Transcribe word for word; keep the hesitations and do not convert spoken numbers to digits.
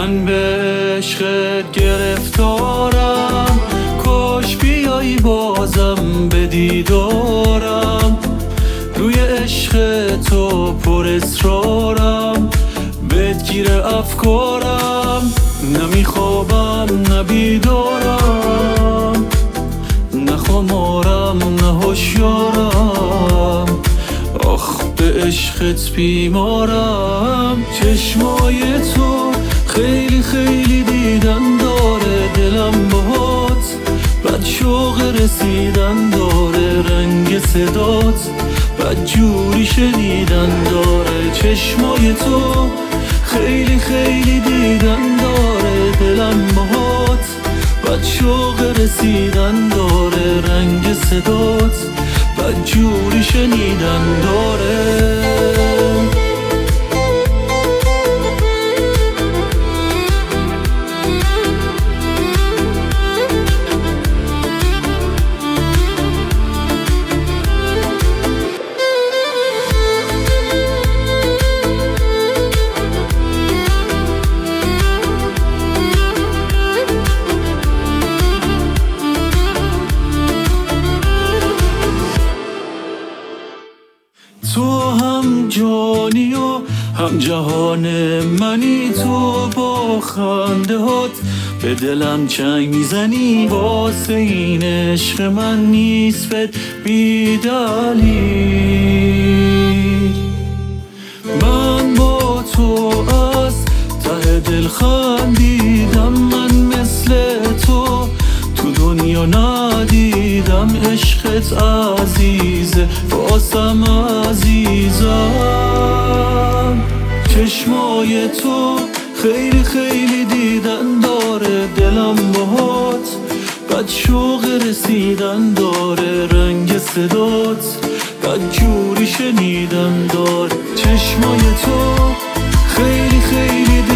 من به عشقت گرفتارم، کاش بیایی بازم به دیدارم. روی عشق تو پر اصرارم، بهت گیره افکارم. نمیخوابم نه بیدارم، نه خمارم نه هوشیارم. آخ به عشقت بیمارم. چشمای تو خیلی خیلی دیدن داره، دلم باهات بد شوق رسیدن داره. رنگ صدات بد جوری شنیدن داره. چشمای تو خیلی خیلی دیدن داره، دلم باهات بد شوق رسیدن داره. رنگ صدات بد جوری شنیدن داره. تو هم جانی و هم جهان منی، تو با خنده هات به دلم چنگ میزنی. واسه این عشق من نیست بی دلیل. من با تو از ته دل خندیدم، من مثل تو تو دنیا ندیدم. عشقت عزیزه واسم عزیزم. چشمای تو خیلی خیلی دیدن داره، دلم باهات بد شوق رسیدن داره. رنگ صدات بد جوری شنیدن داره. چشمای تو خیلی خیلی